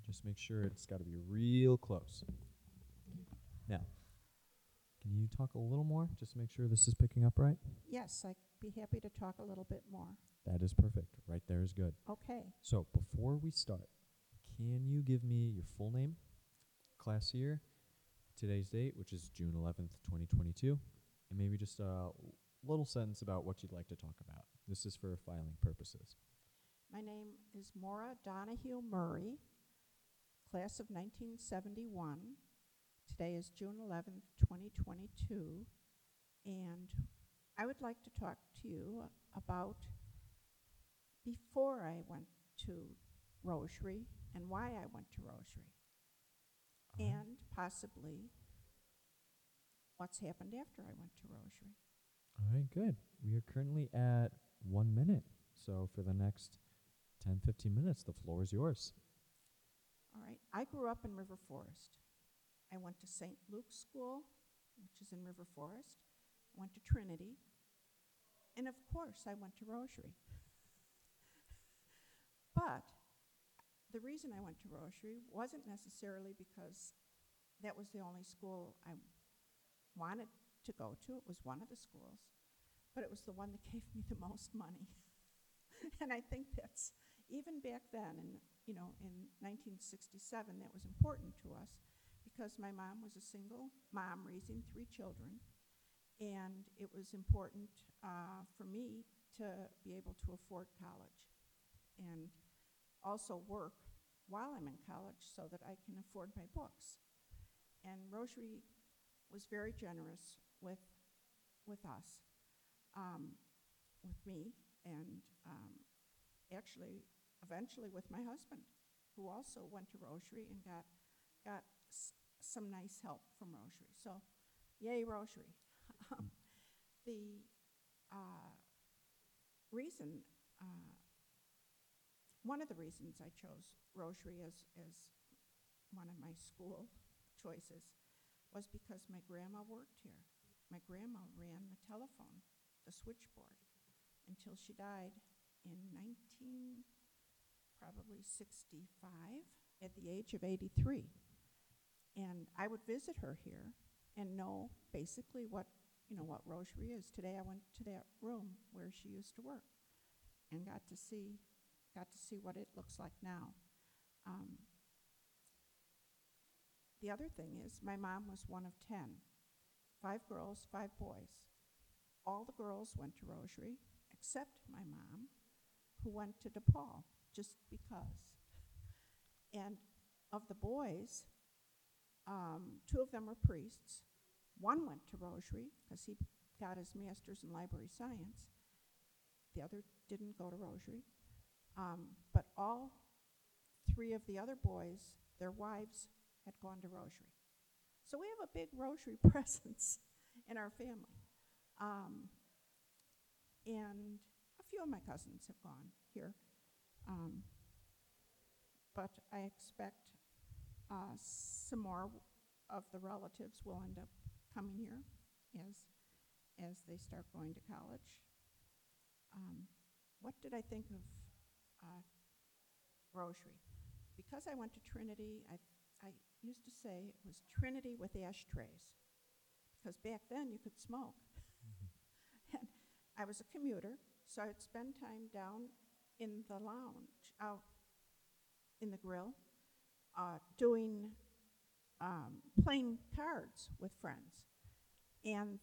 Just make sure it's got to be real close. Now, can you talk a little more? Just to make sure this is picking up right. Yes, I'd be happy to talk a little bit more. That is perfect. Right there is good. Okay. So before we start, can you give me your full name, class year, today's date, which is June 11th, 2022, and maybe just a little sentence about what you'd like to talk about. This is for filing purposes. My name is Maura Donahue Murray, class of 1971. Today is June 11th, 2022, and I would like to talk to you about before I went to Rosary and why I went to Rosary, All right. and possibly what's happened after I went to Rosary. All right, good. We are currently at 1 minute. So for the next 10, 15 minutes, the floor is yours. All right, I grew up in River Forest. I went to St. Luke's School, which is in River Forest. I went to Trinity. And of course, I went to Rosary. But the reason I went to Rosary wasn't necessarily because that was the only school I wanted to go to. It was one of the schools, but it was the one that gave me the most money. And I think that's, even back then, in 1967, that was important to us because my mom was a single mom raising 3 children, and it was important for me to be able to afford college and also work while I'm in college so that I can afford my books. And Rosary was very generous with us, with me, and actually, eventually with my husband, who also went to Rosary and got some nice help from Rosary. So, yay, Rosary. The reason, one of the reasons I chose Rosary as one of my school choices was because my grandma worked here. My grandma ran the telephone, the switchboard, until she died in probably 65, at the age of 83. And I would visit her here and know basically what Rosary is. Today I went to that room where she used to work and got to see what it looks like now. The other thing is my mom was one of 10, 5 girls, 5 boys. All the girls went to Rosary except my mom, who went to DePaul just because. And of the boys, 2 of them were priests. One went to Rosary because he got his master's in library science. The other didn't go to Rosary. But all 3 of the other boys, their wives had gone to Rosary. So we have a big Rosary presence in our family. And a few of my cousins have gone here. But I expect some more of the relatives will end up coming here as they start going to college. What did I think of Rosary? Because I went to Trinity, I used to say it was Trinity with ashtrays, because back then you could smoke. And I was a commuter, so I'd spend time down in the lounge, out in the grill, playing cards with friends. And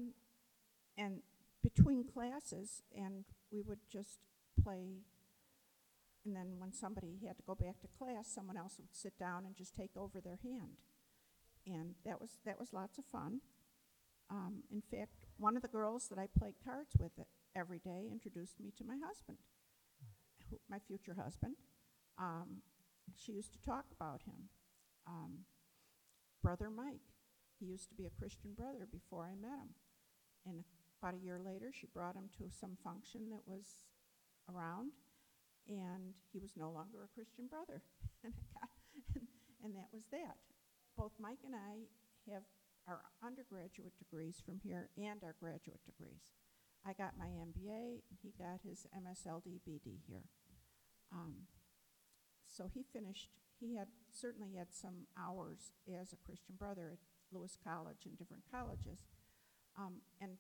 between classes, and we would just play. And then when somebody had to go back to class, someone else would sit down and just take over their hand. And that was lots of fun. In fact, one of the girls that I played cards with every day introduced me to my husband, my future husband. She used to talk about him. Brother Mike. He used to be a Christian brother before I met him. And about a year later, she brought him to some function that was around, and he was no longer a Christian brother. And that was that. Both Mike and I have our undergraduate degrees from here and our graduate degrees. I got my MBA, and he got his MSLD BD here. so he finished, certainly had some hours as a Christian Brother at Lewis College and different colleges. And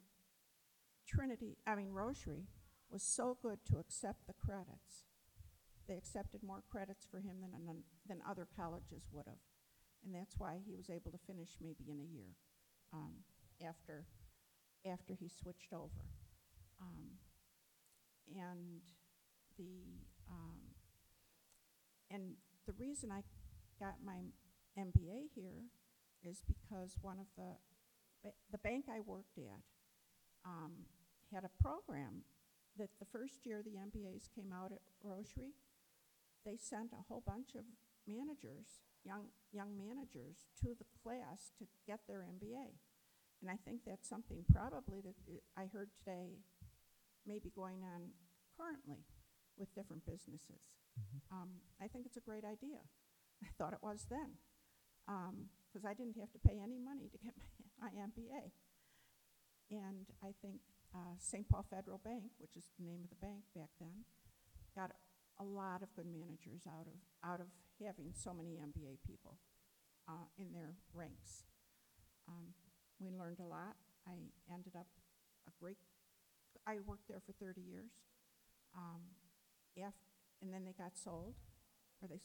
Rosary was so good to accept the credits. They accepted more credits for him than other colleges would have. And that's why he was able to finish maybe in a year after he switched over. And the reason I got my MBA here is because one of the bank I worked at had a program that the first year the MBAs came out at Rosary, they sent a whole bunch of managers, young managers, to the class to get their MBA. And I think that's something probably that I heard today maybe going on currently with different businesses. I think it's a great idea. I thought it was then, because I didn't have to pay any money to get my MBA. And I think St. Paul Federal Bank, which is the name of the bank back then, got a lot of good managers out of having so many MBA people in their ranks. We learned a lot. I ended up I worked there for 30 years. And then they got sold, or they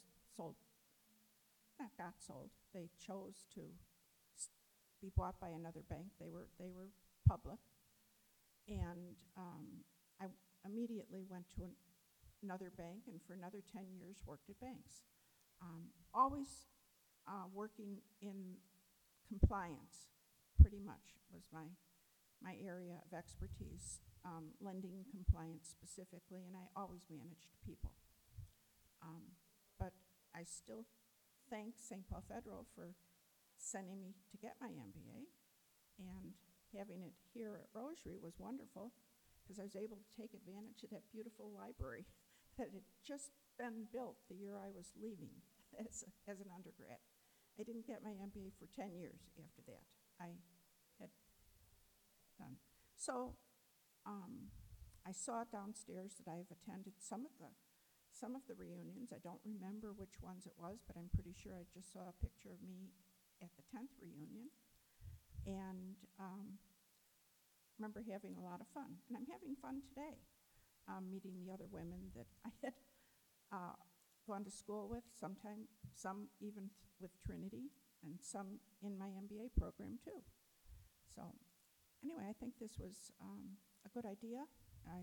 got sold. They chose to be bought by another bank. They were public. And I immediately went to another bank, and for another 10 years worked at banks. Always working in compliance, pretty much was my area of expertise, lending compliance specifically, and I always managed people. But I still thank St. Paul Federal for sending me to get my MBA, and having it here at Rosary was wonderful because I was able to take advantage of that beautiful library that had just been built the year I was leaving as an undergrad. I didn't get my MBA for 10 years after that. I had done. So I saw downstairs that I've attended some of the reunions. I don't remember which ones it was, but I'm pretty sure I just saw a picture of me at the 10th reunion. And remember having a lot of fun. And I'm having fun today, meeting the other women that I had gone to school with, some even with Trinity, and some in my MBA program too. So anyway, I think this was a good idea. I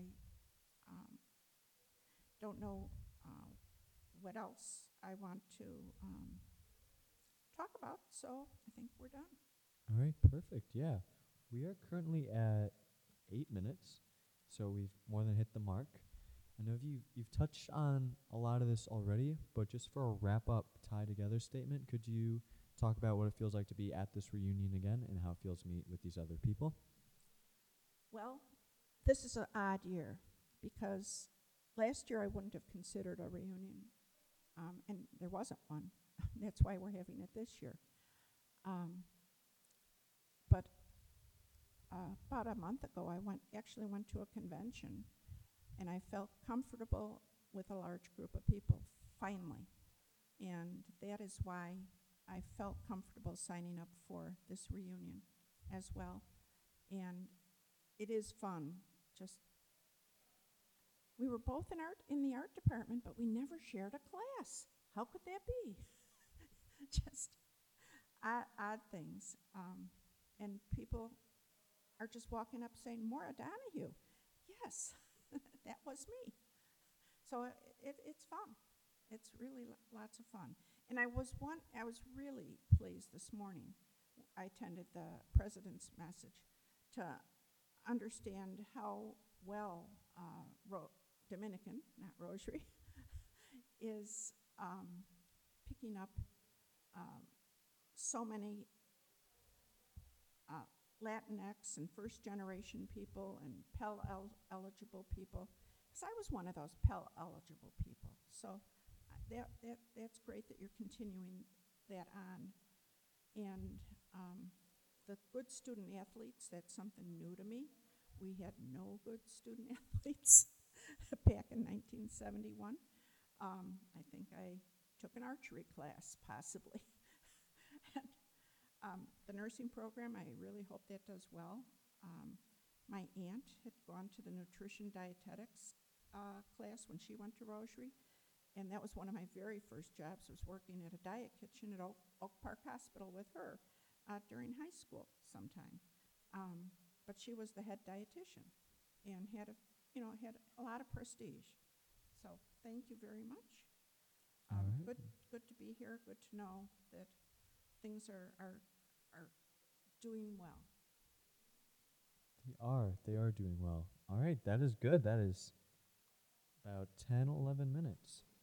don't know what else I want to talk about, so I think we're done. All right, perfect. Yeah. We are currently at 8 minutes, so we've more than hit the mark. I know you've touched on a lot of this already, but just for a wrap-up, tie-together statement, could you talk about what it feels like to be at this reunion again and how it feels to meet with these other people? Well, this is an odd year because last year I wouldn't have considered a reunion, and there wasn't one. That's why we're having it this year. But about a month ago, I actually went to a convention, and I felt comfortable with a large group of people, finally. And that is why I felt comfortable signing up for this reunion as well. And it is fun. We were both in the art department, but we never shared a class. How could that be? Just odd things. And people are just walking up saying, Maura Donahue. Yes, that was me. So it's fun. It's really lots of fun. And I was really pleased this morning. I attended the president's message to understand how well Dominican, not Rosary, is picking up so many Latinx and first-generation people and Pell-eligible people, because I was one of those Pell-eligible people. So that's great that you're continuing that on. And the good student athletes, that's something new to me. We had no good student athletes back in 1971. I think I took an archery class, possibly. And, the nursing program, I really hope that does well. My aunt had gone to the nutrition dietetics class when she went to Rosary, and that was one of my very first jobs, was working at a diet kitchen at Oak Park Hospital with her during high school sometime. But she was the head dietitian and had a lot of prestige. So thank you very much. All right. Good to be here. Good to know that things are doing well. They are doing well. All right, that is good. That is about 10, 11 minutes.